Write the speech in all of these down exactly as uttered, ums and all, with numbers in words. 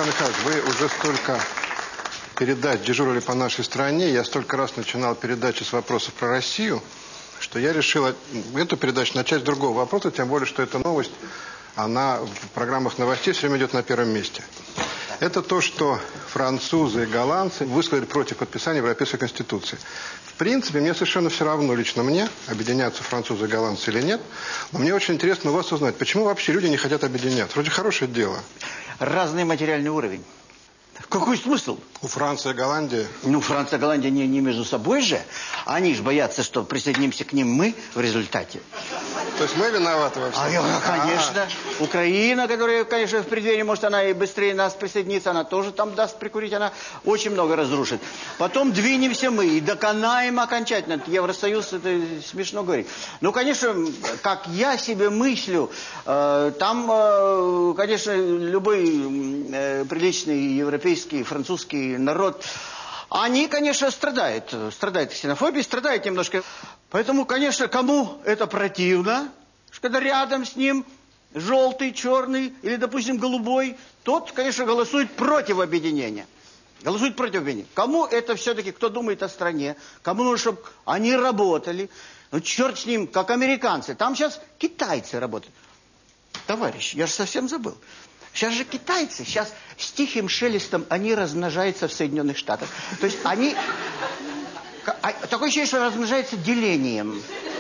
Михаил Михайлович, вы уже столько передач дежурили по нашей стране, я столько раз начинал передачи с вопросов про Россию, что я решил эту передачу начать с другого вопроса, тем более, что эта новость, она в программах новостей все время идет на первом месте. Это то, что французы и голландцы высказали против подписания Европейской Конституции. В принципе, мне совершенно все равно, лично мне, объединяться французы и голландцы или нет. Но мне очень интересно у вас узнать, почему вообще люди не хотят объединяться. Вроде хорошее дело. Разный материальный уровень. Какой смысл? У Франции и Голландии? Ну, Франция и Голландия не, не между собой же. Они же боятся, что присоединимся к ним мы в результате. То есть мы виноваты во всем? А, конечно. А-а-а. Украина, которая, конечно, в преддверии, может, она и быстрее нас присоединится, она тоже там даст прикурить, она очень много разрушит. Потом двинемся мы и доконаем окончательно. Евросоюз, это смешно говорить. Ну, конечно, как я себе мыслю, э, там, э, конечно, любой э, приличный европейский, французский народ, они, конечно, страдают. Страдают ксенофобией, страдают немножко. Поэтому, конечно, кому это противно, когда рядом с ним желтый, черный или, допустим, голубой, тот, конечно, голосует против объединения. Голосует против объединения. Кому это все-таки, кто думает о стране, кому нужно, чтобы они работали. Ну, черт с ним, как американцы. Там сейчас китайцы работают. Товарищ, я же совсем забыл. Сейчас же китайцы, сейчас с тихим шелестом они размножаются в Соединенных Штатах. То есть они... Такое ощущение, что размножаются делением.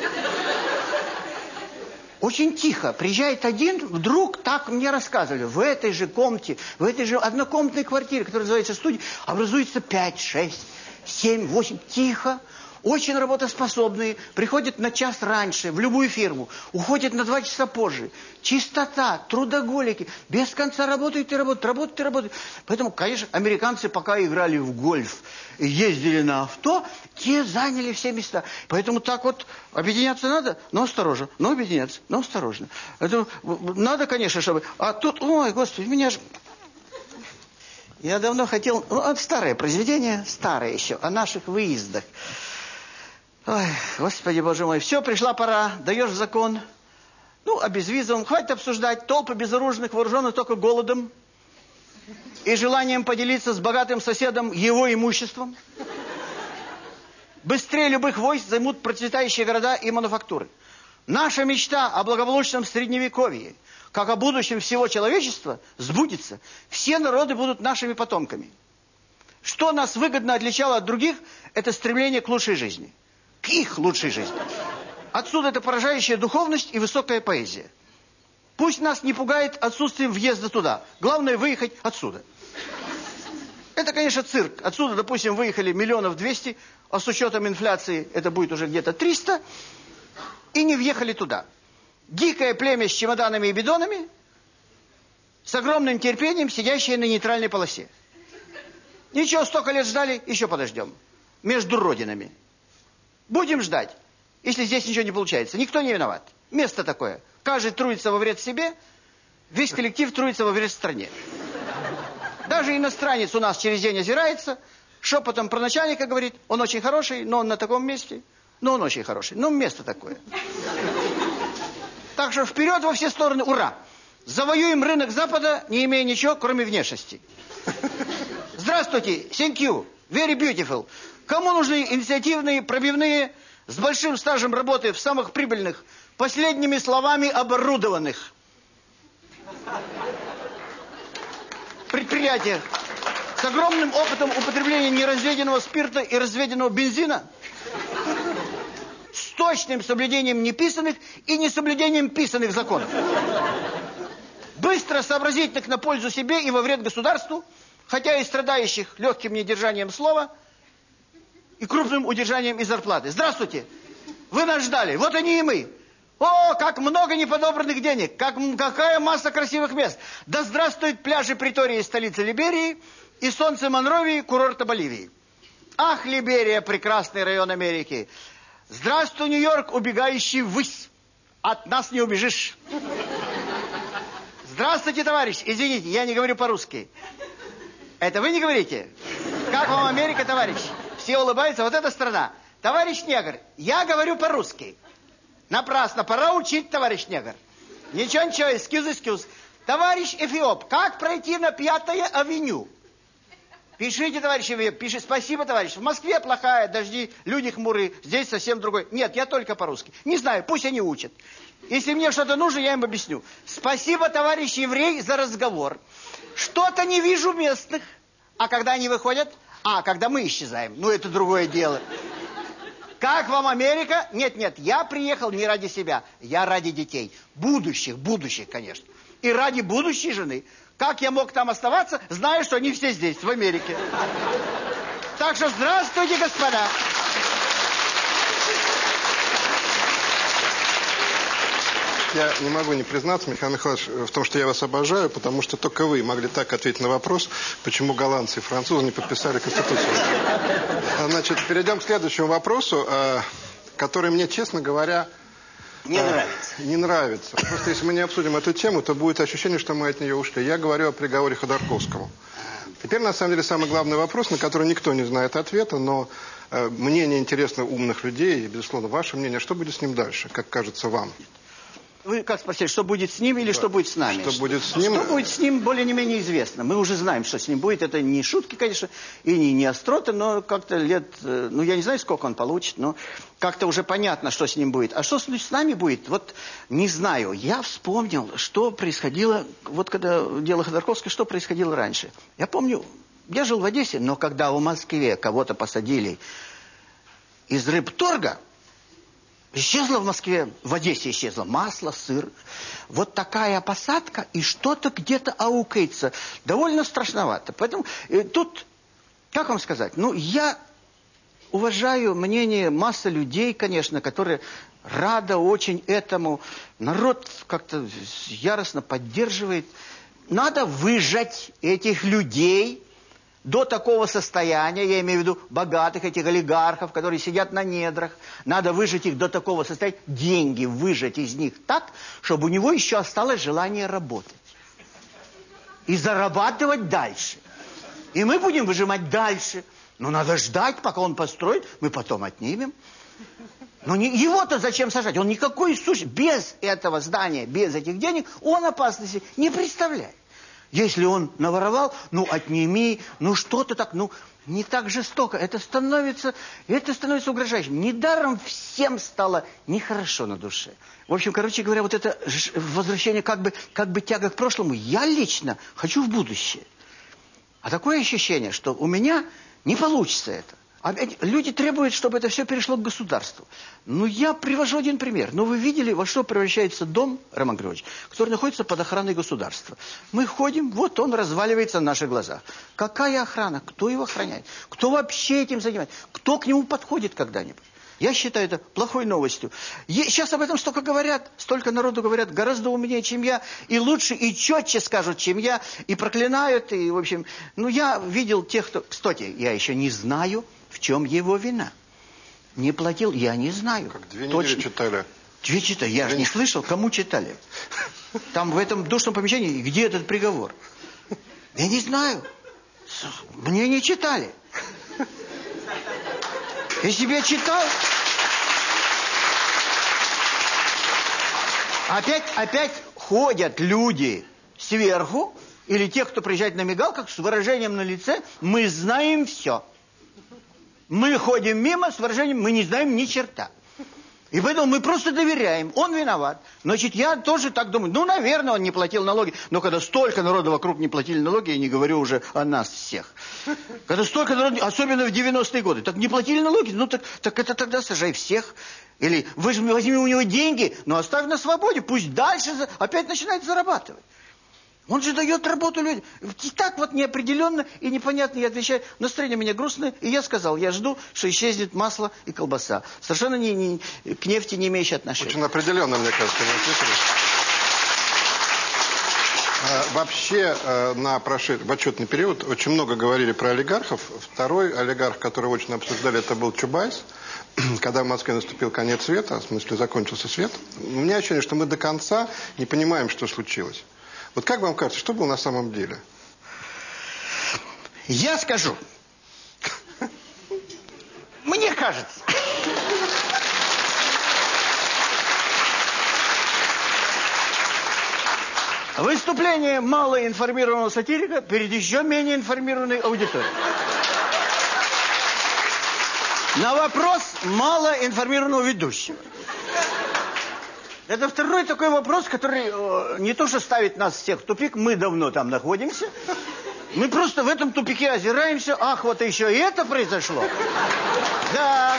Очень тихо. Приезжает один, вдруг, так мне рассказывали, в этой же комнате, в этой же однокомнатной квартире, которая называется студия, образуется пять, шесть, семь, восемь. Тихо. Очень работоспособные, приходят на час раньше в любую фирму, уходят на два часа позже. Чистота, трудоголики, без конца работают и работают, работают и работают. Поэтому, конечно, американцы пока играли в гольф и ездили на авто, те заняли все места. Поэтому так вот объединяться надо, но осторожно, но объединяться, но осторожно. Это надо, конечно, чтобы... А тут, ой, господи, меня же... Я давно хотел... Ну, старое произведение, старое еще, о наших выездах. Ой, господи, боже мой, все, пришла пора, даешь закон. Ну, о безвизовом, хватит обсуждать. Толпы безоружных, вооруженных только голодом и желанием поделиться с богатым соседом его имуществом. Быстрее любых войск займут процветающие города и мануфактуры. Наша мечта о благополучном средневековье, как о будущем всего человечества, сбудется. Все народы будут нашими потомками. Что нас выгодно отличало от других, это стремление к лучшей жизни. К их лучшей жизни. Отсюда эта поражающая духовность и высокая поэзия. Пусть нас не пугает отсутствием въезда туда. Главное выехать отсюда. Это, конечно, цирк. Отсюда, допустим, выехали миллионов двести, а с учетом инфляции это будет уже где-то триста, и не въехали туда. Дикое племя с чемоданами и бидонами, с огромным терпением, сидящее на нейтральной полосе. Ничего, столько лет ждали, еще подождем. Между родинами. Будем ждать, если здесь ничего не получается. Никто не виноват. Место такое. Каждый трудится во вред себе, весь коллектив трудится во вред стране. Даже иностранец у нас через день озирается, шепотом про начальника говорит, он очень хороший, но он на таком месте. Но он очень хороший. Ну, место такое. Так что вперед во все стороны, ура! Завоюем рынок Запада, не имея ничего, кроме внешности. Здравствуйте, thank you, very beautiful. Кому нужны инициативные, пробивные, с большим стажем работы в самых прибыльных, последними словами оборудованных предприятиях, с огромным опытом употребления неразведенного спирта и разведенного бензина, с точным соблюдением неписанных и несоблюдением писанных законов, быстро сообразительных на пользу себе и во вред государству, хотя и страдающих легким недержанием слова и крупным удержанием из зарплаты. Здравствуйте! Вы нас ждали. Вот они и мы. О, как много неподобранных денег. Как, какая масса красивых мест. Да здравствуют пляжи Притории, столицы Либерии, и солнце Монровии, курорта Боливии. Ах, Либерия, прекрасный район Америки. Здравствуй, Нью-Йорк, убегающий ввысь. От нас не убежишь. Здравствуйте, товарищ. Извините, я не говорю по-русски. Это вы не говорите? Как вам Америка, товарищ? Все улыбаются, вот эта страна. Товарищ негр, я говорю по-русски. Напрасно, пора учить, товарищ негр. Ничего, ничего, excuse, excuse. Товарищ Эфиоп, как пройти на Пятое авеню? Пишите, товарищ Эфиоп, пиши. Спасибо, товарищ. В Москве плохая, дожди, люди хмурые. Здесь совсем другой. Нет, я только по-русски. Не знаю, пусть они учат. Если мне что-то нужно, я им объясню. Спасибо, товарищ еврей, за разговор. Что-то не вижу местных. А когда они выходят? А, когда мы исчезаем. Ну, это другое дело. Как вам Америка? Нет, нет, я приехал не ради себя. Я ради детей. Будущих, будущих, конечно. И ради будущей жены. Как я мог там оставаться, зная, что они все здесь, в Америке. Так что здравствуйте, господа. Я не могу не признаться, Михаил Михайлович, в том, что я вас обожаю, потому что только вы могли так ответить на вопрос, почему голландцы и французы не подписали Конституцию. Значит, перейдем к следующему вопросу, который мне, честно говоря, не нравится. Не нравится. Просто если мы не обсудим эту тему, то будет ощущение, что мы от нее ушли. Я говорю о приговоре Ходорковскому. Теперь, на самом деле, самый главный вопрос, на который никто не знает ответа, но э, мнение интересно умных людей, и, безусловно, ваше мнение, что будет с ним дальше, как кажется вам? Вы как спросили, что будет с ним или да. что будет с нами? Что будет с ним? Что будет с ним, более не менее известно. Мы уже знаем, что с ним будет. Это не шутки, конечно, и не, не остроты, но как-то лет... Ну, я не знаю, сколько он получит, но как-то уже понятно, что с ним будет. А что с нами будет? Вот не знаю. Я вспомнил, что происходило... Вот когда дело Ходорковского, что происходило раньше. Я помню, я жил в Одессе, но когда в Москве кого-то посадили из рыбторга... Исчезло в Москве, в Одессе исчезло масло, сыр. Вот такая посадка, и что-то где-то аукается. Довольно страшновато. Поэтому э, тут, как вам сказать, ну, я уважаю мнение массы людей, конечно, которые рады очень этому. Народ как-то яростно поддерживает. Надо выжать этих людей до такого состояния, я имею в виду богатых этих олигархов, которые сидят на недрах. Надо выжать их до такого состояния, деньги выжать из них так, чтобы у него еще осталось желание работать. И зарабатывать дальше. И мы будем выжимать дальше. Но надо ждать, пока он построит, мы потом отнимем. Но не, его-то зачем сажать? Он никакой сущности, без этого здания, без этих денег, он опасности не представляет. Если он наворовал, ну, отними, ну, что-то так, ну, не так жестоко. Это становится, это становится угрожающим. Недаром всем стало нехорошо на душе. В общем, короче говоря, вот это возвращение, как бы, как бы тяга к прошлому, я лично хочу в будущее. А такое ощущение, что у меня не получится это. Опять люди требуют, чтобы это все перешло к государству. Ну, я привожу один пример. Ну, вы видели, во что превращается дом, Роман Григорьевич, который находится под охраной государства. Мы ходим, вот он разваливается на наших глазах. Какая охрана? Кто его охраняет? Кто вообще этим занимается? Кто к нему подходит когда-нибудь? Я считаю это плохой новостью. Сейчас об этом столько говорят, столько народу говорят, гораздо умнее, чем я, и лучше, и четче скажут, чем я, и проклинают, и, в общем... Ну, я видел тех, кто... Кстати, я еще не знаю... В чем его вина? Не платил, я не знаю. Как две недели Точно. читали. Две читали, я же не слышал, кому читали. Там в этом душном помещении, где этот приговор? Я не знаю. Мне не читали. Если бы я читал... Опять, опять ходят люди сверху, или те, кто приезжает на мигалках, с выражением на лице, мы знаем все. Мы ходим мимо с выражением, мы не знаем ни черта. И поэтому мы просто доверяем. Он виноват. Значит, я тоже так думаю. Ну, наверное, он не платил налоги. Но когда столько народу вокруг не платили налоги, я не говорю уже о нас всех. Когда столько народу, особенно в девяностые годы, так не платили налоги, ну так, так это тогда сажай всех. Или возьми, возьми у него деньги, но оставь на свободе. Пусть дальше опять начинает зарабатывать. Он же дает работу людям. И так вот неопределенно и непонятно я отвечаю. Настроение у меня грустное. И я сказал, я жду, что исчезнет масло и колбаса. Совершенно не, не, к нефти не имеющие отношения. Очень определенно, мне кажется, не ответили. А, вообще, на прошед... в отчетный период очень много говорили про олигархов. Второй олигарх, который очень обсуждали, это был Чубайс. Когда в Москве наступил конец света, в смысле закончился свет, у меня ощущение, что мы до конца не понимаем, что случилось. Вот как вам кажется, что было на самом деле? Я скажу. Мне кажется. Выступление малоинформированного сатирика перед еще менее информированной аудиторией. На вопрос малоинформированного ведущего. Это второй такой вопрос, который э, не то что ставит нас всех в тупик, мы давно там находимся. Мы просто в этом тупике озираемся. Ах, вот еще и это произошло. Да.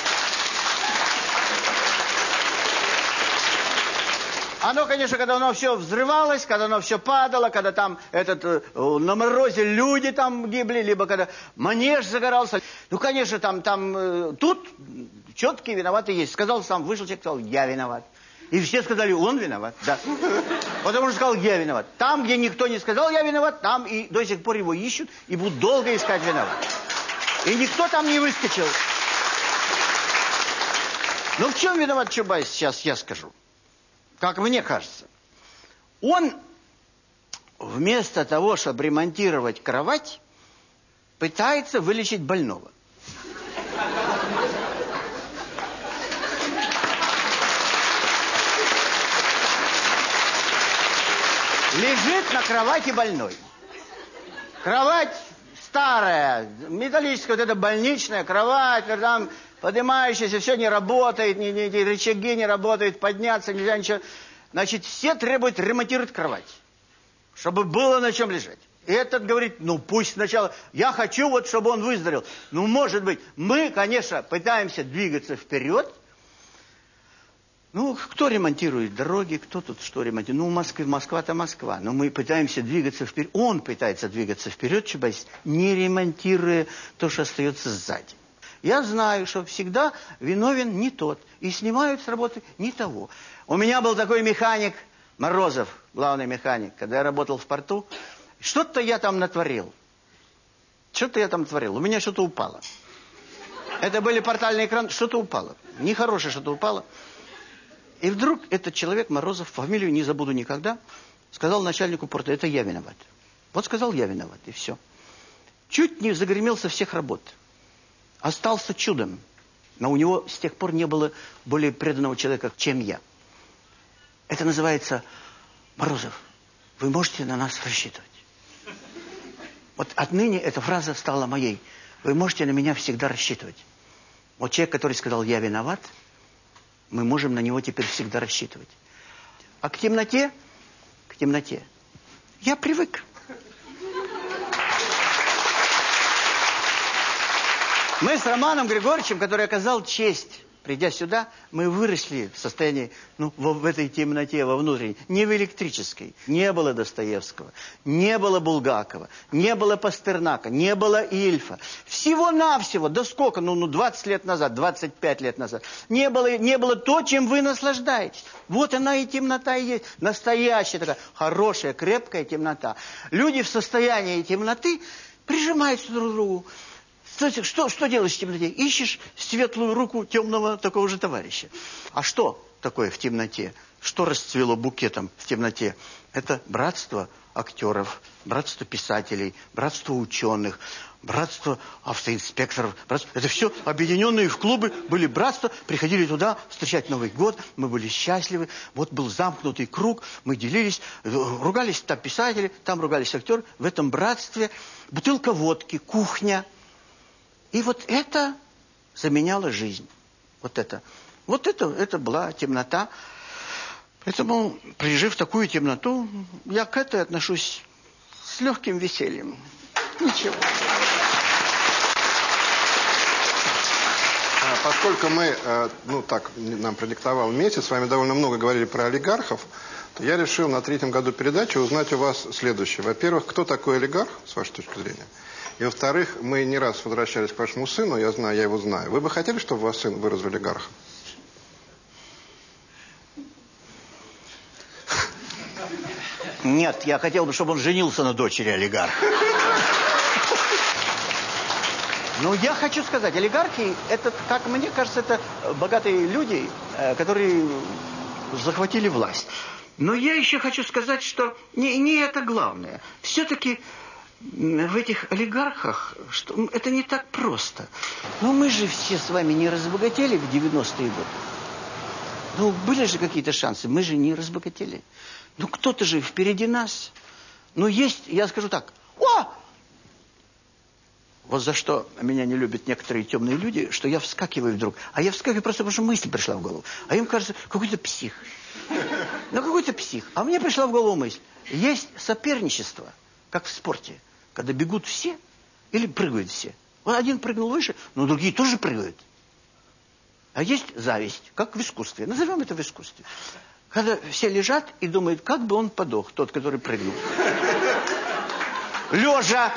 Оно, конечно, когда оно все взрывалось, когда оно все падало, когда там этот, э, на морозе люди там гибли, либо когда манеж загорался. Ну, конечно, там, там э, тут четкие виноваты есть. Сказал сам, вышел человек, сказал, я виноват. И все сказали, он виноват, да. Потому что сказал, я виноват. Там, где никто не сказал, я виноват, там и до сих пор его ищут, и будут долго искать виноват. И никто там не выскочил. Ну, в чем виноват Чубайс, сейчас я скажу. Как мне кажется. Он вместо того, чтобы ремонтировать кровать, пытается вылечить больного. Лежит на кровати больной. Кровать старая, металлическая, вот эта больничная кровать, там поднимающаяся, все не работает, ни, ни, ни рычаги не работают, подняться нельзя, ничего. Значит, все требуют ремонтировать кровать, чтобы было на чем лежать. И этот говорит, ну пусть сначала, я хочу вот, чтобы он выздоровел. Ну, может быть, мы, конечно, пытаемся двигаться вперед. Ну, кто ремонтирует дороги, кто тут что ремонтирует? Ну, Москва, Москва-то Москва. Но мы пытаемся двигаться вперед. Он пытается двигаться вперед, Чубайс, не ремонтируя то, что остается сзади. Я знаю, что всегда виновен не тот. И снимают с работы не того. У меня был такой механик, Морозов, главный механик, когда я работал в порту. Что-то я там натворил. Что-то я там творил. У меня что-то упало. Это были портальные экраны. Что-то упало. Нехорошее что-то упало. И вдруг этот человек, Морозов, фамилию не забуду никогда, сказал начальнику порта, это я виноват. Вот сказал, я виноват, и все. Чуть не загремел со всех работ. Остался чудом. Но у него с тех пор не было более преданного человека, чем я. Это называется, Морозов, вы можете на нас рассчитывать. Вот отныне эта фраза стала моей. Вы можете на меня всегда рассчитывать. Вот человек, который сказал, я виноват, мы можем на него теперь всегда рассчитывать. А к темноте, к темноте, я привык. Мы с Романом Григорьевичем, который оказал честь, придя сюда, мы выросли в состоянии, ну, в, в этой темноте, во внутренней, не в электрической. Не было Достоевского, не было Булгакова, не было Пастернака, не было Ильфа. Всего-навсего, да сколько, ну, ну, двадцать лет назад, двадцать пять лет назад, не было, не было то, чем вы наслаждаетесь. Вот она и темнота и есть. Настоящая такая, хорошая, крепкая темнота. Люди в состоянии темноты прижимаются друг к другу. Что, что делаешь в темноте? Ищешь светлую руку темного такого же товарища. А что такое в темноте? Что расцвело букетом в темноте? Это братство актеров, братство писателей, братство ученых, братство автоинспекторов. Братство... Это все объединенные в клубы были братства, приходили туда встречать Новый год, мы были счастливы. Вот был замкнутый круг, мы делились, ругались там писатели, там ругались актеры. В этом братстве бутылка водки, кухня. И вот это заменяло жизнь. Вот это. Вот это, это была темнота. Поэтому, пережив такую темноту, я к этой отношусь с легким весельем. Ничего. Поскольку мы, ну так, нам продиктовал месяц, с вами довольно много говорили про олигархов, то я решил на третьем году передачи узнать у вас следующее. Во-первых, кто такой олигарх, с вашей точки зрения? И во-вторых, мы не раз возвращались к вашему сыну, я знаю, я его знаю. Вы бы хотели, чтобы ваш сын вырос в олигарха? Нет, я хотел бы, чтобы он женился на дочери олигарха. Но я хочу сказать, олигархи, это, как мне кажется, это богатые люди, которые захватили власть. Но я еще хочу сказать, что не, не это главное. Все-таки в этих олигархах, что это не так просто. Но мы же все с вами не разбогатели в девяностые годы. Ну, были же какие-то шансы, мы же не разбогатели. Ну, кто-то же впереди нас. Ну, есть, я скажу так, о! Вот за что меня не любят некоторые темные люди, что я вскакиваю вдруг. А я вскакиваю просто потому, что мысль пришла в голову. А им кажется, какой-то псих. Ну, какой-то псих. А мне пришла в голову мысль. Есть соперничество, как в спорте, когда бегут все или прыгают все. Вот один прыгнул выше, но другие тоже прыгают. А есть зависть, как в искусстве. Назовем это в искусстве. Когда все лежат и думают, как бы он подох, тот, который прыгнул. Лежа.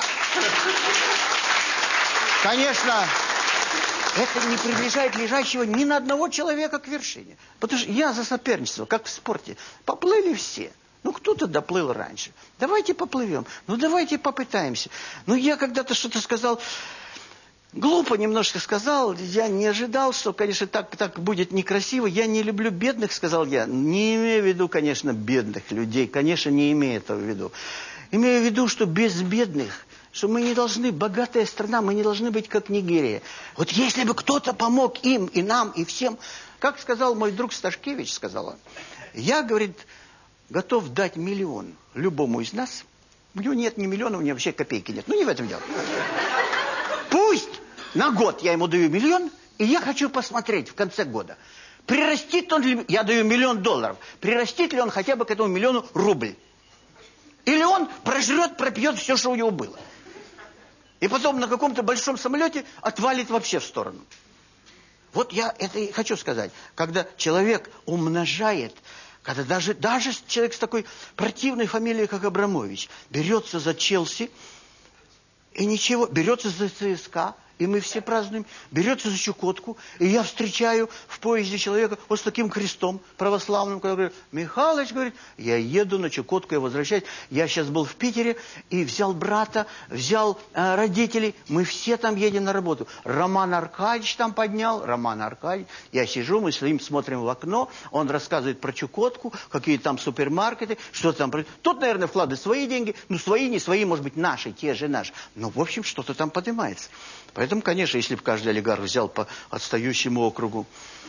Конечно, это не приближает лежащего ни на одного человека к вершине. Потому что я за соперничество, как в спорте. Поплыли все. Ну, кто-то доплыл раньше. Давайте поплывем. Ну, давайте попытаемся. Ну, я когда-то что-то сказал... Глупо немножко сказал. Я не ожидал, что, конечно, так, так будет некрасиво. Я не люблю бедных, сказал я. Не имею в виду, конечно, бедных людей. Конечно, не имею этого в виду. Имею в виду, что без бедных... Что мы не должны, богатая страна, мы не должны быть как Нигерия. Вот если бы кто-то помог им, и нам, и всем. Как сказал мой друг Сташкевич, сказал он. Я, говорит, готов дать миллион любому из нас. У него нет ни миллиона, у него вообще копейки нет. Ну, не в этом дело. Пусть на год я ему даю миллион, и я хочу посмотреть в конце года. Прирастит он ли, я даю миллион долларов, прирастит ли он хотя бы к этому миллиону рубль. Или он прожрет, пропьет все, что у него было. И потом на каком-то большом самолете отвалит вообще в сторону. Вот я это и хочу сказать. Когда человек умножает, когда даже, даже человек с такой противной фамилией, как Абрамович, берется за Челси, и ничего, берется за ЦСКА, и мы все празднуем, берется за Чукотку, и я встречаю в поезде человека вот с таким крестом православным, который говорит, Михалыч, говорит, я еду на Чукотку, я возвращаюсь, я сейчас был в Питере, и взял брата, взял э, родителей, мы все там едем на работу. Роман Аркадьевич там поднял, Роман Аркадьевич, я сижу, мы с ним смотрим в окно, он рассказывает про Чукотку, какие там супермаркеты, что там. Тут, наверное, вкладывают свои деньги, ну, свои, не свои, может быть, наши, те же наши. Но, в общем, что-то там поднимается. Поэтому, конечно, если бы каждый олигарх взял по отстающему округу.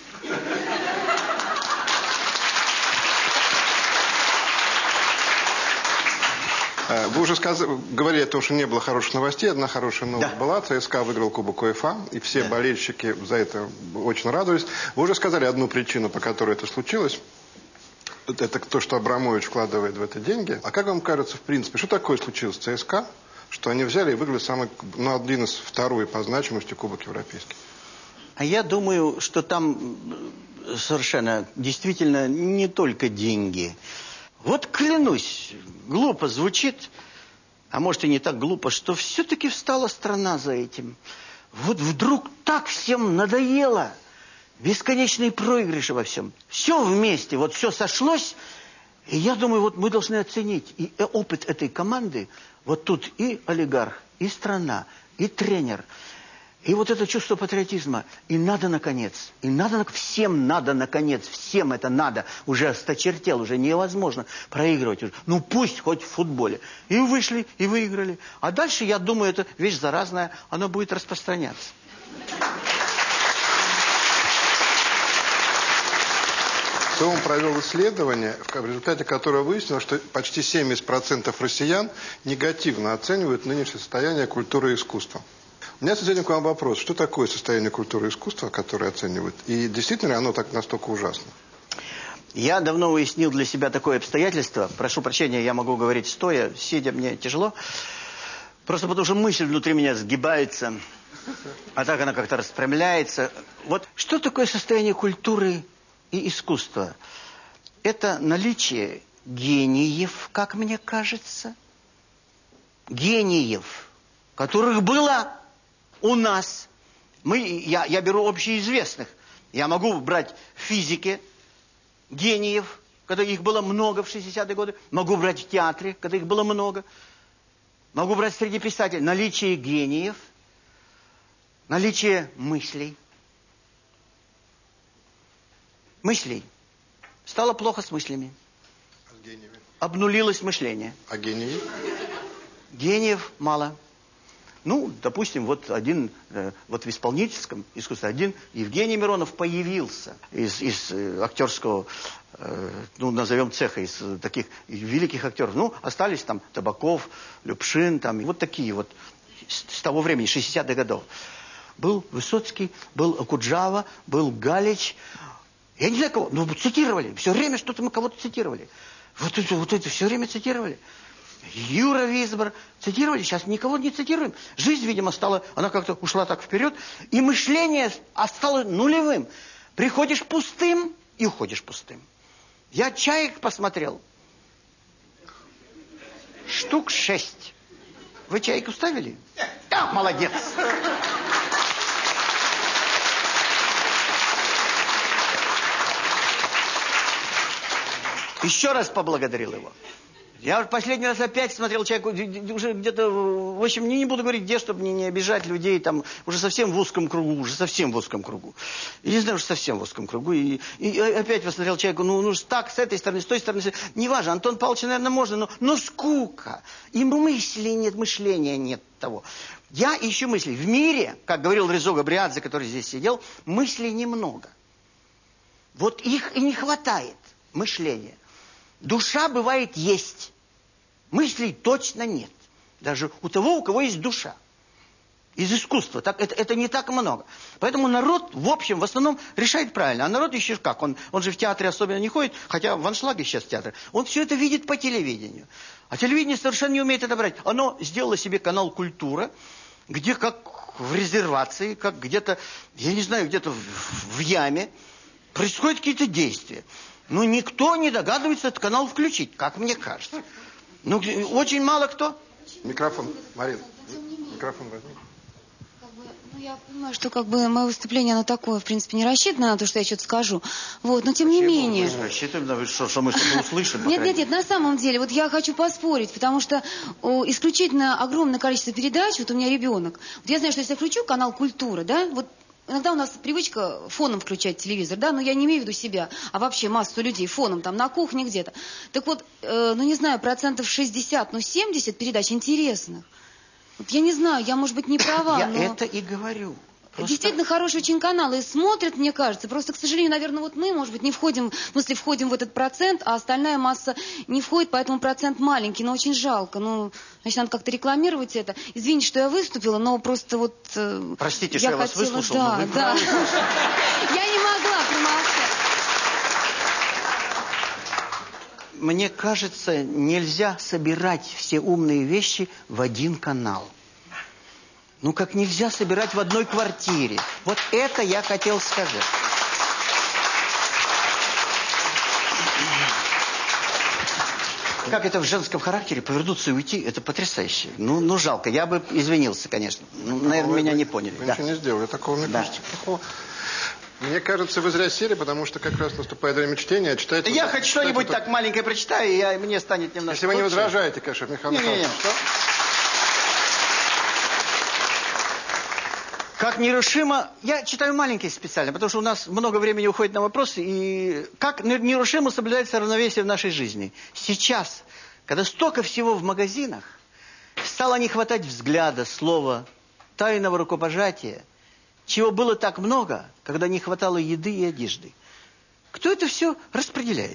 Вы уже сказали, говорили о том, что не было хороших новостей. Одна хорошая новость да. была. ЦСКА выиграл Кубок УЕФА, и все да. болельщики за это очень радовались. Вы уже сказали одну причину, по которой это случилось. Это то, что Абрамович вкладывает в это деньги. А как вам кажется, в принципе, что такое случилось с ЦСКА? Что они взяли и выиграли самый, ну, один из второй по значимости Кубок Европейский. А я думаю, что там совершенно действительно не только деньги. Вот клянусь, глупо звучит, а может и не так глупо, что все-таки встала страна за этим. Вот вдруг так всем надоело. Бесконечные проигрыши во всем. Все вместе, вот все сошлось. И я думаю, вот мы должны оценить и опыт этой команды. Вот тут и олигарх, и страна, и тренер. И вот это чувство патриотизма. И надо, наконец, и надо, всем надо, наконец, всем это надо. Уже осточертел, уже невозможно проигрывать. Уже. Ну пусть хоть в футболе. И вышли, и выиграли. А дальше, я думаю, это вещь заразная, она будет распространяться. ЦИОМ провел исследование, в результате которого выяснилось, что почти семьдесят процентов россиян негативно оценивают нынешнее состояние культуры и искусства. У меня сегодня к вам вопрос. Что такое состояние культуры и искусства, которое оценивают? И действительно ли оно так настолько ужасно? Я давно уяснил для себя такое обстоятельство. Прошу прощения, я могу говорить стоя, сидя мне тяжело. Просто потому что мысль внутри меня сгибается, а так она как-то распрямляется. Вот что такое состояние культуры и искусства? Это наличие гениев, как мне кажется. Гениев, которых было у нас. Мы, я, я беру общеизвестных. Я могу брать в физике гениев, когда их было много в шестидесятые годы. Могу брать в театре, когда их было много. Могу брать среди писателей. Наличие гениев, наличие мыслей. Мыслей. Стало плохо с мыслями. А с гениями? Обнулилось мышление. А гении? Гениев мало. Ну, допустим, вот один, э, вот в исполнительском искусстве один Евгений Миронов появился из, из э, актерского, э, ну, назовем цеха, из э, таких великих актеров. Ну, остались там Табаков, Любшин, там, вот такие вот с, с того времени, шестидесятых годов. Был Высоцкий, был Окуджава, был Галич. Я не знаю кого, ну, цитировали. Все время что-то мы кого-то цитировали. Вот это, вот это все время цитировали. Юра Висбор. Цитировали, сейчас никого не цитируем. Жизнь, видимо, стала, она как-то ушла так вперед. И мышление стало нулевым. Приходишь пустым и уходишь пустым. Я «Чаек» посмотрел. Штук шесть. Вы «Чайку» ставили? Да, молодец. Еще раз поблагодарил его. Я последний раз опять смотрел «Чайку», уже где-то, в общем, не, не буду говорить где, чтобы не, не обижать людей, там, уже совсем в узком кругу, уже совсем в узком кругу. Я не знаю, уже совсем в узком кругу. И, и опять посмотрел «Чайку», ну, ну, так, с этой стороны, с той стороны, с... неважно, Антон Павлович, наверное, можно, но, но скука. И мысли нет, мышления нет того. Я ищу мысли. В мире, как говорил Резо Габриадзе, который здесь сидел, мыслей немного. Вот их и не хватает, мышления. Душа, бывает, есть. Мыслей точно нет. Даже у того, у кого есть душа. Из искусства. Так, это, это не так много. Поэтому народ, в общем, в основном решает правильно. А народ еще как? Он, он же в театре особенно не ходит, хотя в аншлаге сейчас театр. Он все это видит по телевидению. А телевидение совершенно не умеет это брать. Оно сделало себе канал «Культура», где как в резервации, как где-то, я не знаю, где-то в, в яме происходят какие-то действия. Но никто не догадывается этот канал включить, как мне кажется. Ну, очень мало кто. Микрофон, Марина. Микрофон возьми. Как бы, ну, я понимаю, что как бы мое выступление, оно такое, в принципе, не рассчитано на то, что я что-то скажу. Вот, но тем не менее. Мы рассчитываем, да, что, что мы что-то услышим. Нет, нет, нет, на самом деле, вот я хочу поспорить, потому что о, исключительно огромное количество передач, вот у меня ребенок. Вот я знаю, что если я включу канал «Культура», да, вот иногда у нас привычка фоном включать телевизор, да, но я не имею в виду себя, а вообще массу людей фоном, там, на кухне где-то. Так вот, э, ну, не знаю, процентов шестьдесят, ну, семьдесят передач интересных. Вот я не знаю, я, может быть, не права, я но... это и говорю. Просто... Действительно хороший очень канал, и смотрят, мне кажется. Просто, к сожалению, наверное, вот мы, может быть, не входим, в смысле, входим в этот процент, а остальная масса не входит, поэтому процент маленький, но очень жалко. Ну, значит, надо как-то рекламировать это. Извините, что я выступила, но просто вот... Э, Простите, что я вас хотела... выслушал, да, но вы да. Я не могла промолчать. Мне кажется, нельзя собирать все умные вещи в один канал. Ну, как нельзя собирать в одной квартире. Вот это я хотел сказать. Как это в женском характере повернуться и уйти, это потрясающе. Ну, ну жалко, я бы извинился, конечно. Ну, наверное, меня не поняли. Вы да. ничего не сделали, такого, мне да. кажется, плохого. Мне кажется, вы зря сели, потому что как раз наступает время чтения, а читать... Я хоть что-нибудь так маленькое прочитаю, и я, мне станет немножко Если вы не лучше. возражаете, конечно, Михаил Михайлович. Что? Как нерушимо... Я читаю маленькие специально, потому что у нас много времени уходит на вопросы. И как нерушимо соблюдается равновесие в нашей жизни. Сейчас, когда столько всего в магазинах, стало не хватать взгляда, слова, тайного рукопожатия, чего было так много, когда не хватало еды и одежды. Кто это все распределяет?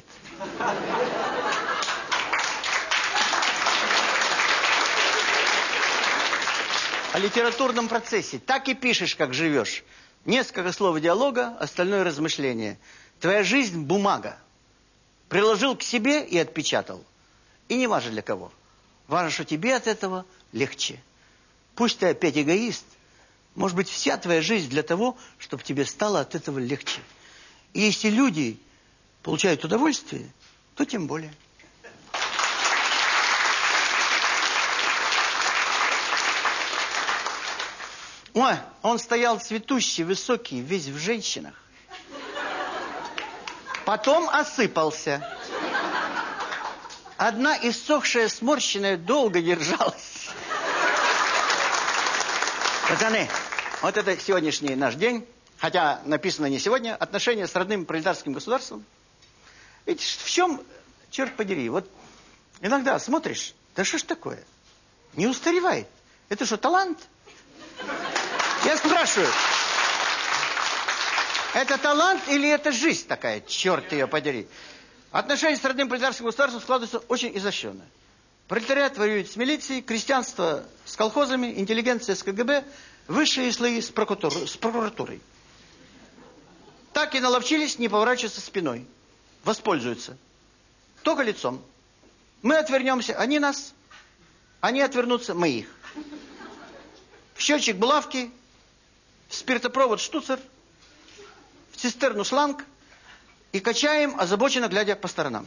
О литературном процессе. Так и пишешь, как живешь. Несколько слов диалога, остальное размышление. Твоя жизнь – бумага. Приложил к себе и отпечатал. И не важно для кого. Важно, что тебе от этого легче. Пусть ты опять эгоист. Может быть, вся твоя жизнь для того, чтобы тебе стало от этого легче. И если люди получают удовольствие, то тем более. Ой, он стоял цветущий, высокий, весь в женщинах. Потом осыпался. Одна иссохшая, сморщенная долго держалась. Пацаны, вот это сегодняшний наш день, хотя написано не сегодня, отношения с родным пролетарским государством. Ведь в чем, черт подери, вот иногда смотришь, да что ж такое, не устаревает. Это что, талант? Я спрашиваю, это талант или это жизнь такая? Черт ее подери. Отношения с родным пролетарским государством складываются очень изощренно. Пролетариат воюет с милицией, крестьянство с колхозами, интеллигенция с ка гэ бэ, высшие слои с, прокуратур, с прокуратурой. Так и наловчились не поворачиваться спиной. Воспользуются. Только лицом. Мы отвернемся, они нас. Они отвернутся, мы их. В счетчик булавки, в спиртопровод штуцер, в цистерну шланг и качаем, озабоченно глядя по сторонам.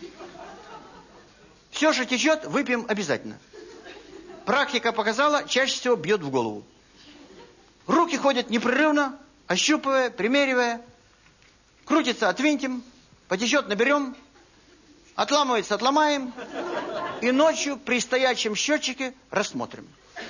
Все, что течет, выпьем обязательно. Практика показала, чаще всего бьет в голову. Руки ходят непрерывно, ощупывая, примеривая. Крутится, отвинтим, потечет, наберем, отламывается, отломаем. И ночью при стоячем счетчике рассмотрим.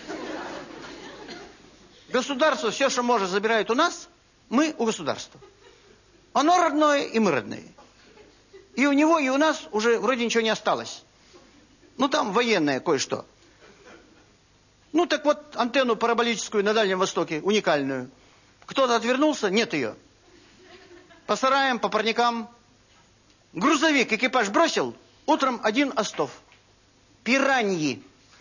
Государство все, что может, забирает у нас, мы у государства. Оно родное, и мы родные. И у него, и у нас уже вроде ничего не осталось. Ну, там военное кое-что. Ну, так вот, антенну параболическую на Дальнем Востоке, уникальную. Кто-то отвернулся, нет ее. По сараям, по парникам. Грузовик экипаж бросил, утром один остов. Пираньи.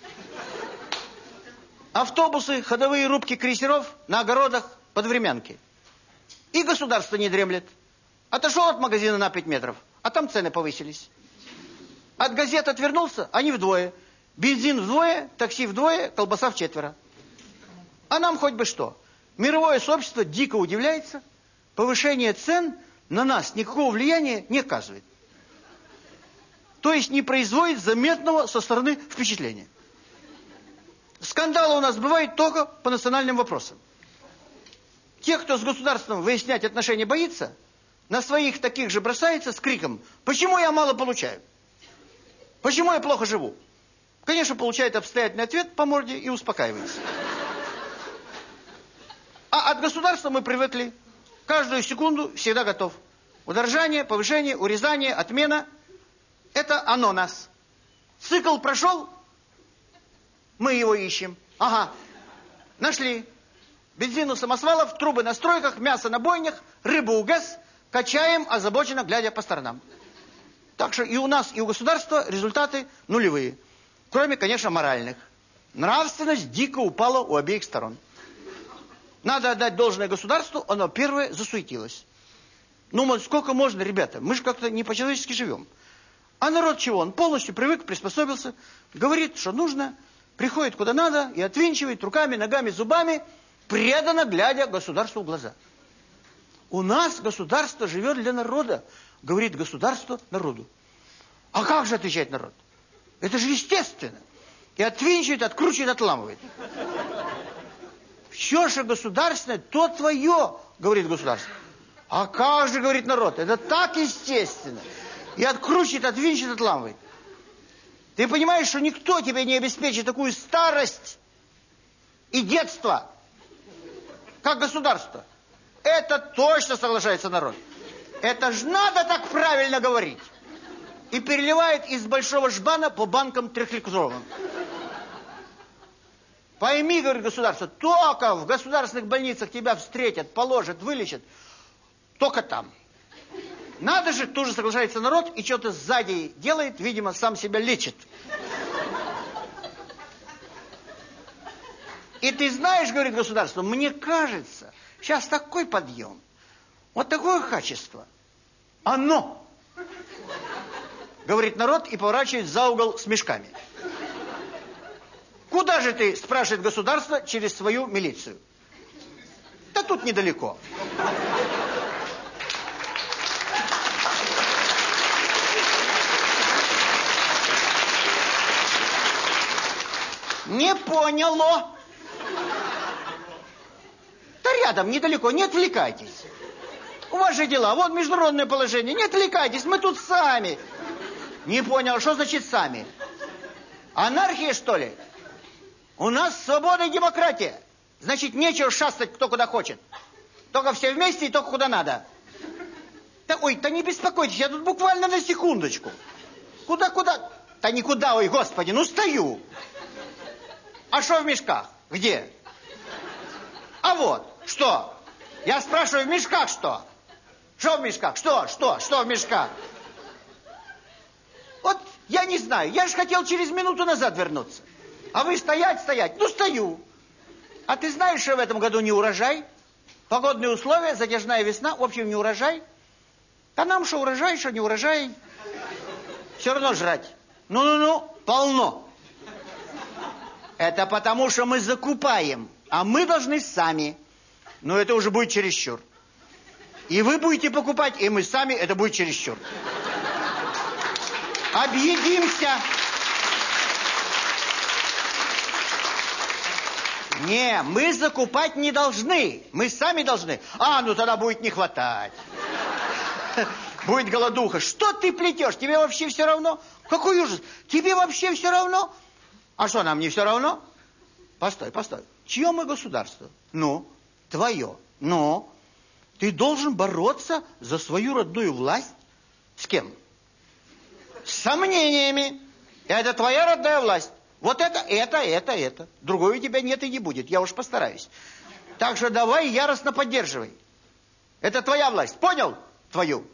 Автобусы, ходовые рубки крейсеров на огородах под времянки. И государство не дремлет. Отошел от магазина на пять метров, а там цены повысились. От газет отвернулся, они вдвое. Бензин вдвое, такси вдвое, колбаса вчетверо. А нам хоть бы что. Мировое сообщество дико удивляется. Повышение цен на нас никакого влияния не оказывает. То есть не производит заметного со стороны впечатления. Скандалы у нас бывают только по национальным вопросам. Те, кто с государством выяснять отношения боится, на своих таких же бросается с криком: «Почему я мало получаю? Почему я плохо живу?» Конечно, получает обстоятельный ответ по морде и успокаивается. А от государства мы привыкли. Каждую секунду всегда готов. Удорожание, повышение, урезание, отмена. Это оно нас. Цикл прошел, мы его ищем. Ага, нашли. Бензин у самосвалов, трубы на стройках, мясо на бойнях, рыбу у ГЭС. Качаем, озабоченно глядя по сторонам. Так что и у нас, и у государства результаты нулевые. Кроме, конечно, моральных. Нравственность дико упала у обеих сторон. Надо отдать должное государству, оно первое засуетилось. Ну, вот сколько можно, ребята? Мы же как-то не по-человечески живем. А народ чего? Он полностью привык, приспособился, говорит, что нужно, приходит куда надо и отвинчивает руками, ногами, зубами, преданно глядя государству в глаза. У нас государство живет для народа, говорит государство народу. А как же отвечает народ? Это же естественно. И отвинчивает, откручивает, отламывает. Все же государственное, то твое, говорит государство. А как же, говорит народ, это так естественно. И откручивает, отвинчивает, отламывает. Ты понимаешь, что никто тебе не обеспечит такую старость и детство, как государство. Это точно соглашается народ. Это ж надо так правильно говорить. И переливает из большого жбана по банкам трехлитровым. Пойми, говорит государство, только в государственных больницах тебя встретят, положат, вылечат. Только там. Надо же, тоже соглашается народ и что-то сзади делает, видимо, сам себя лечит. И ты знаешь, говорит государство, мне кажется, сейчас такой подъем, вот такое качество. Оно, говорит народ и поворачивает за угол с мешками. Куда же ты, спрашивает государство, через свою милицию? Да тут недалеко. Не поняло. Да рядом, недалеко, не отвлекайтесь. У вас же дела, вот международное положение, не отвлекайтесь, мы тут сами. Не понял, что значит сами? Анархия, что ли? У нас свобода и демократия. Значит, нечего шастать кто куда хочет. Только все вместе и только куда надо. Да, ой, да не беспокойтесь, я тут буквально на секундочку. Куда-куда? Да никуда, ой, господи, ну стою. А что в мешках? Где? А вот, что? Я спрашиваю, в мешках что? Что в мешках? Что, что, что в мешках? Вот я не знаю, я же хотел через минуту назад вернуться. А вы стоять, стоять? Ну, стою. А ты знаешь, что в этом году не урожай? Погодные условия, затяжная весна, в общем, не урожай. А нам что урожай, что не урожай. Все равно жрать. Ну-ну-ну, полно. Это потому, что мы закупаем, а мы должны сами. Но это уже будет чересчур. И вы будете покупать, и мы сами, это будет чересчур. Объедимся. Не, мы закупать не должны. Мы сами должны. А, ну тогда будет не хватать. Будет голодуха. Что ты плетешь? Тебе вообще все равно? Какой ужас. Тебе вообще все равно? А что, нам не все равно? Постой, постой. Чье мы государство? Ну, твое. Ну, ты должен бороться за свою родную власть. С кем? С сомнениями. Это твоя родная власть. Вот это, это, это, это. Другой у тебя нет и не будет. Я уж постараюсь. Так что давай яростно поддерживай. Это твоя власть. Понял? Твою.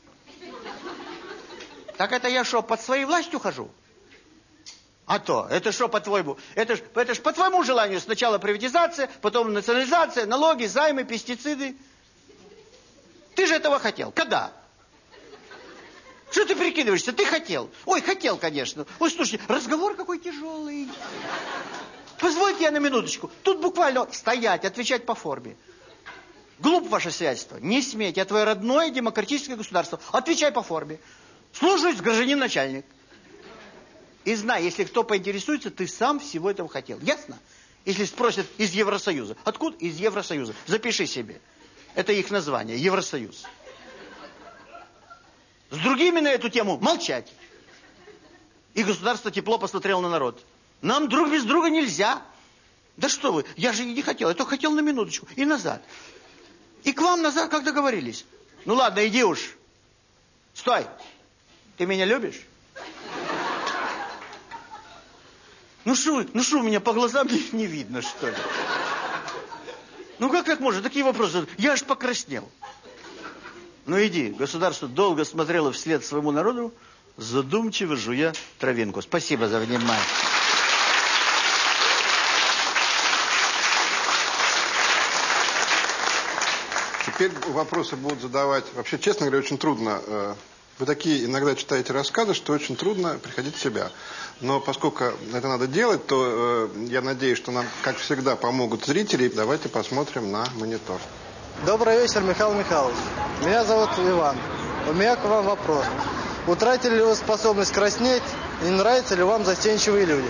Так это я что, под своей властью хожу? А то, это что по-твоему? Это ж, это ж по твоему желанию сначала приватизация, потом национализация, налоги, займы, пестициды. Ты же этого хотел. Когда? Что ты прикидываешься? Ты хотел. Ой, хотел, конечно. Ой, слушайте, разговор какой тяжелый. Позвольте я на минуточку. Тут буквально стоять, отвечать по форме. Глуп ваше сиятельство. Не смейте. Я твое родное демократическое государство. Отвечай по форме. Слушаюсь, гражданин начальник. И знай, если кто поинтересуется, ты сам всего этого хотел. Ясно? Если спросят из Евросоюза. Откуда? Из Евросоюза. Запиши себе. Это их название. Евросоюз. С другими на эту тему молчать. И государство тепло посмотрело на народ. Нам друг без друга нельзя. Да что вы, я же не хотел, я только хотел на минуточку. И назад. И к вам назад, как договорились. Ну ладно, иди уж. Стой. Ты меня любишь? Ну что вы, ну что у меня по глазам не видно, что ли? Ну как так можно? Такие вопросы. Я аж покраснел. Ну иди, государство долго смотрело вслед своему народу, задумчиво жуя травинку. Спасибо за внимание. Теперь вопросы будут задавать. Вообще, честно говоря, очень трудно. Вы такие иногда читаете рассказы, что очень трудно приходить в себя. Но поскольку это надо делать, то э, я надеюсь, что нам, как всегда, помогут зрители. Давайте посмотрим на монитор. Добрый вечер, Михаил Михайлович. Меня зовут Иван. У меня к вам вопрос. Утратили ли вы способность краснеть? И не нравятся ли вам застенчивые люди?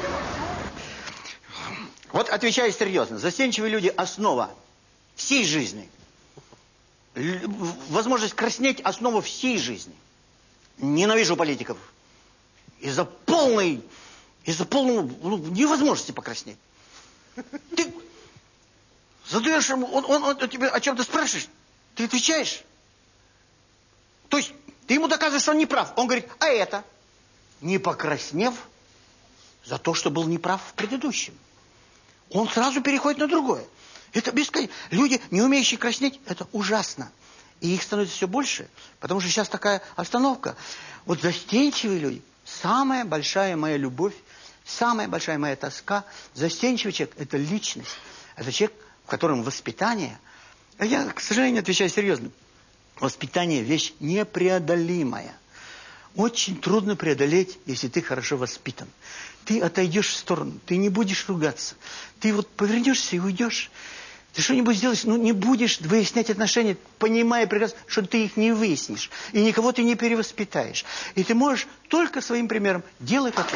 Вот отвечаю серьезно. Застенчивые люди – основа всей жизни. Возможность краснеть – основа всей жизни. Ненавижу политиков. Из-за полной, из-за полной ну, невозможности покраснеть. Ты задаешь ему, он, он, он тебе о чем-то спрашиваешь, ты отвечаешь. То есть ты ему доказываешь, что он не прав. Он говорит, а это? Не покраснев за то, что был неправ в предыдущем. Он сразу переходит на другое. Это бесконечно. Люди, не умеющие краснеть, это ужасно. И их становится все больше, потому что сейчас такая обстановка. Вот застенчивые люди, самая большая моя любовь, самая большая моя тоска. Застенчивый человек – это личность. Это человек, в котором воспитание. Я, к сожалению, отвечаю серьезно. Воспитание – вещь непреодолимая. Очень трудно преодолеть, если ты хорошо воспитан. Ты отойдешь в сторону, ты не будешь ругаться. Ты вот повернешься и уйдешь. Ты что-нибудь сделаешь, ну не будешь выяснять отношения, понимая прекрасно, что ты их не выяснишь. И никого ты не перевоспитаешь. И ты можешь только своим примером делать как я.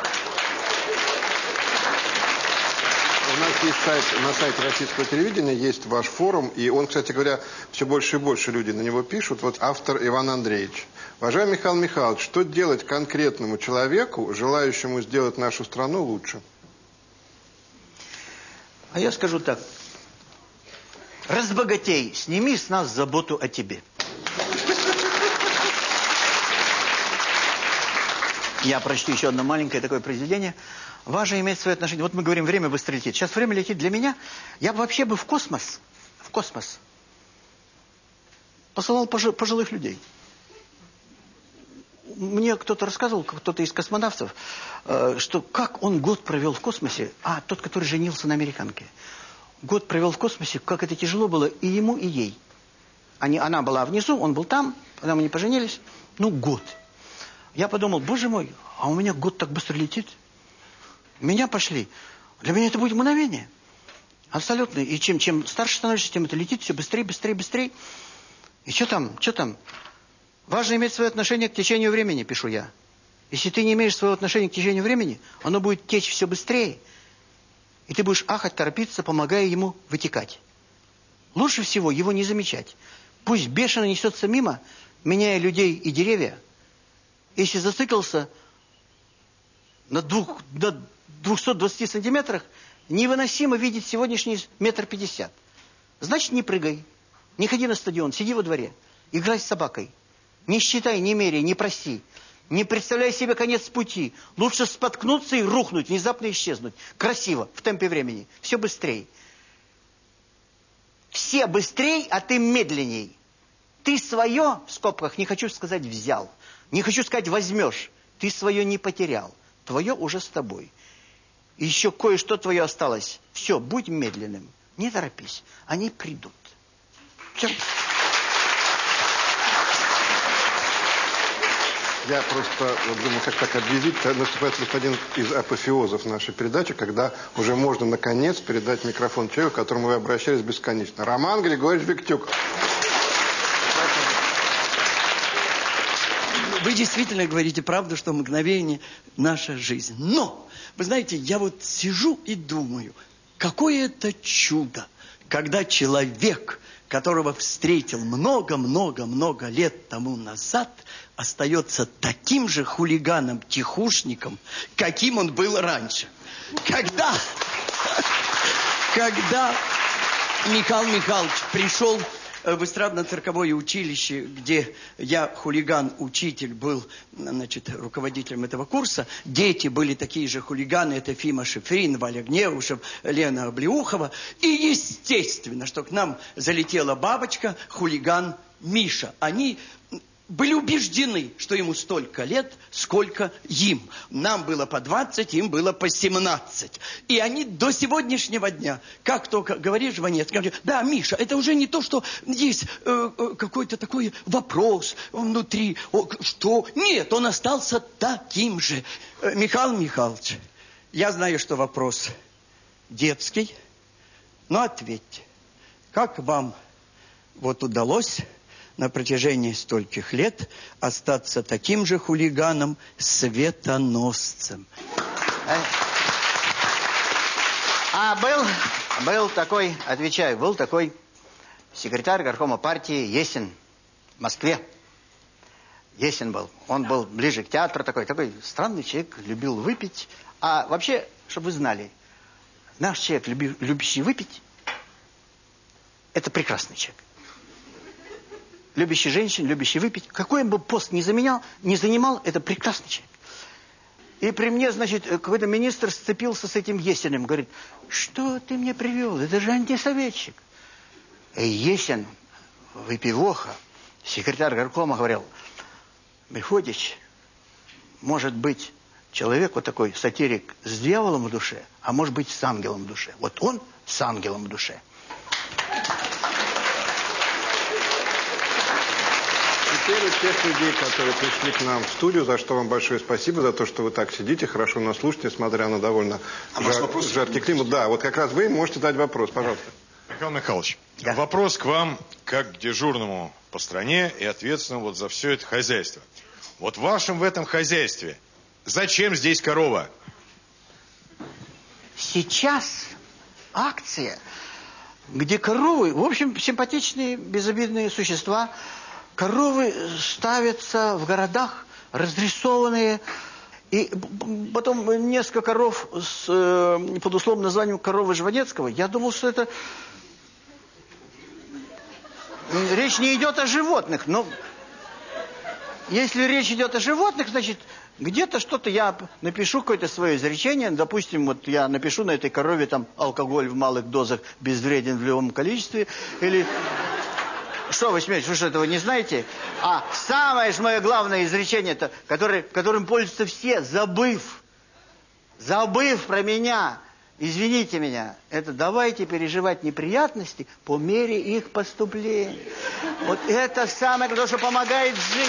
У нас есть сайт, на сайте российского телевидения есть ваш форум, и он, кстати говоря, все больше и больше люди на него пишут. Вот автор Иван Андреевич. Уважаемый Михаил Михайлович, что делать конкретному человеку, желающему сделать нашу страну лучше? А я скажу так. Разбогатей, сними с нас заботу о тебе. Я прочту еще одно маленькое такое произведение. Важно иметь свое отношение. Вот мы говорим, время быстро летит. Сейчас время летит для меня. Я бы вообще бы в космос, в космос посылал пожилых людей. Мне кто-то рассказывал, кто-то из космонавтов, что как он год провел в космосе. А, тот, который женился на американке. Год провел в космосе, как это тяжело было и ему, и ей. Они, она была внизу, он был там, потом они поженились. Ну, год. Я подумал, боже мой, а у меня год так быстро летит. Меня пошли. Для меня это будет мгновение. Абсолютно. И чем, чем старше становишься, тем это летит все быстрее, быстрее, быстрее. И что там, что там? Важно иметь свое отношение к течению времени, пишу я. Если ты не имеешь своего отношения к течению времени, оно будет течь все быстрее. И ты будешь ахать, торопиться, помогая ему вытекать. Лучше всего его не замечать. Пусть бешено несется мимо, меняя людей и деревья. Если зациклился на, двух, на двухстах двадцати сантиметрах, невыносимо видеть сегодняшний метр пятьдесят. Значит, не прыгай, не ходи на стадион, сиди во дворе, играй с собакой. Не считай, не меряй, не проси. Не представляй себе конец пути. Лучше споткнуться и рухнуть, внезапно исчезнуть. Красиво, в темпе времени. Все быстрее. Все быстрей, а ты медленней. Ты свое, в скобках, не хочу сказать взял. Не хочу сказать возьмешь. Ты свое не потерял. Твое уже с тобой. И еще кое-что твое осталось. Все, будь медленным. Не торопись. Они придут. Все. Я просто вот думаю, как так объявить. Наступает один из апофеозов нашей передачи, когда уже можно, наконец, передать микрофон человеку, к которому вы обращались бесконечно. Роман Григорьевич Биктюк. Вы действительно говорите правду, что мгновение – наша жизнь. Но, вы знаете, я вот сижу и думаю, какое это чудо, когда человек, которого встретил много-много-много лет тому назад, остается таким же хулиганом-тихушником, каким он был раньше. Когда, когда Михаил Михайлович пришел в эстрадно-цирковое училище, где я, хулиган-учитель, был, значит, руководителем этого курса. Дети были такие же хулиганы. Это Фима Шифрин, Валя Гневушев, Лена Облеухова. И естественно, что к нам залетела бабочка, хулиган Миша. Они были убеждены, что ему столько лет, сколько им. Нам было по двадцать, им было по семнадцать. И они до сегодняшнего дня, как только говоришь, Ванец, говорят, да, Миша, это уже не то, что есть э, э, какой-то такой вопрос внутри. О, что? Нет, он остался таким же. Э, Михаил Михайлович, я знаю, что вопрос детский, но ответьте, как вам вот удалось на протяжении стольких лет остаться таким же хулиганом, светоносцем? А был, был такой, отвечаю, был такой секретарь горкома партии Есин в Москве. Есин был. Он был ближе к театру, такой, такой странный человек, любил выпить. А вообще, чтобы вы знали, наш человек, люби, любящий выпить, это прекрасный человек. Любящий женщин, любящий выпить. Какой бы пост ни заменял, не занимал, это прекрасный человек. И при мне, значит, какой-то министр сцепился с этим Есиным. Говорит, что ты мне привел? Это же антисоветчик. И Есин, выпивоха, секретарь горкома, говорил, Мефодич, может быть, человек вот такой сатирик с дьяволом в душе, а может быть, с ангелом в душе. Вот он с ангелом в душе. Теперь у тех людей, которые пришли к нам в студию, за что вам большое спасибо, за то, что вы так сидите, хорошо нас слушаете, несмотря на довольно а жар, жаркий климат. Да, вот как раз вы можете задать вопрос, пожалуйста. Михаил Михайлович, да. Вопрос к вам, как к дежурному по стране и ответственному вот за все это хозяйство. Вот в вашем в этом хозяйстве, зачем здесь корова? Сейчас акция, где коровы, в общем, симпатичные, безобидные существа. Коровы ставятся в городах, разрисованные. И потом несколько коров с, э, под условным названием коровы Жванецкого. Я думал, что это... Речь не идет о животных. Но если речь идет о животных, значит, Где-то что-то я напишу, какое-то свое изречение. Допустим, вот я напишу на этой корове там алкоголь в малых дозах безвреден в любом количестве. Или... Что вы смеетесь? Вы что, этого не знаете? А самое же мое главное изречение-то, которое, которым пользуются все, забыв. Забыв про меня. Извините меня. Это давайте переживать неприятности по мере их поступления. Вот это самое, что помогает жить.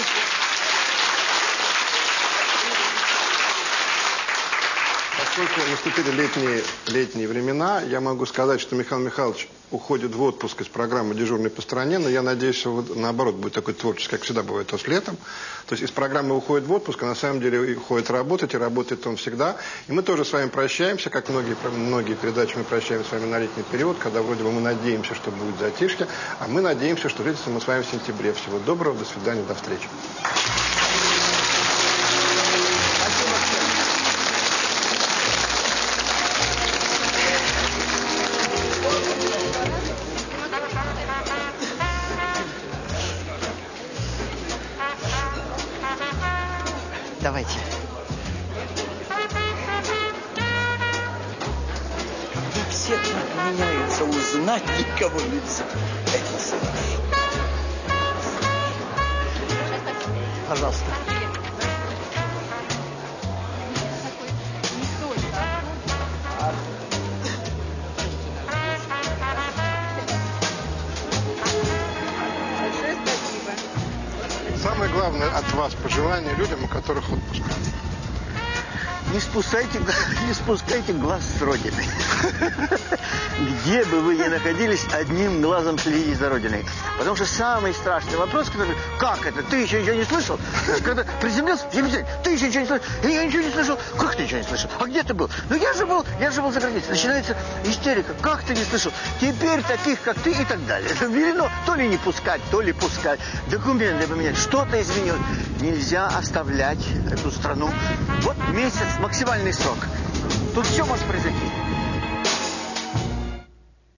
Поскольку наступили летние, летние времена, я могу сказать, что Михаил Михайлович уходит в отпуск из программы «Дежурный по стране», но я надеюсь, что вот, наоборот будет такой творческий, как всегда бывает, то с летом. То есть из программы уходит в отпуск, а на самом деле уходит работать, и работает он всегда. И мы тоже с вами прощаемся, как многие, многие передачи мы прощаемся с вами на летний период, когда вроде бы мы надеемся, что будет затишье, а мы надеемся, что встретимся мы с вами в сентябре. Всего доброго, до свидания, до встречи. Давайте. Когда все так меняются, узнать никого нельзя. Это страшно. Пожалуйста. Самое главное от вас пожелание людям, у которых отпуск. Не спускайте, не спускайте глаз с Родины. Где бы вы ни находились, одним глазом следите за Родиной. Потому что самый страшный вопрос, который... Как это? Ты еще ничего не слышал? Когда приземлился, я говорю, ты еще ничего не слышал? Я ничего не слышал. Как ты ничего не слышал? А где ты был? Ну я же был, я же был за границей. Начинается истерика. Как ты не слышал? Теперь таких, как ты, и так далее. Велено то ли не пускать, то ли пускать. Документы поменять. Что-то изменилось. Нельзя оставлять эту страну. Вот месяц, максимальный срок. Тут все может произойти.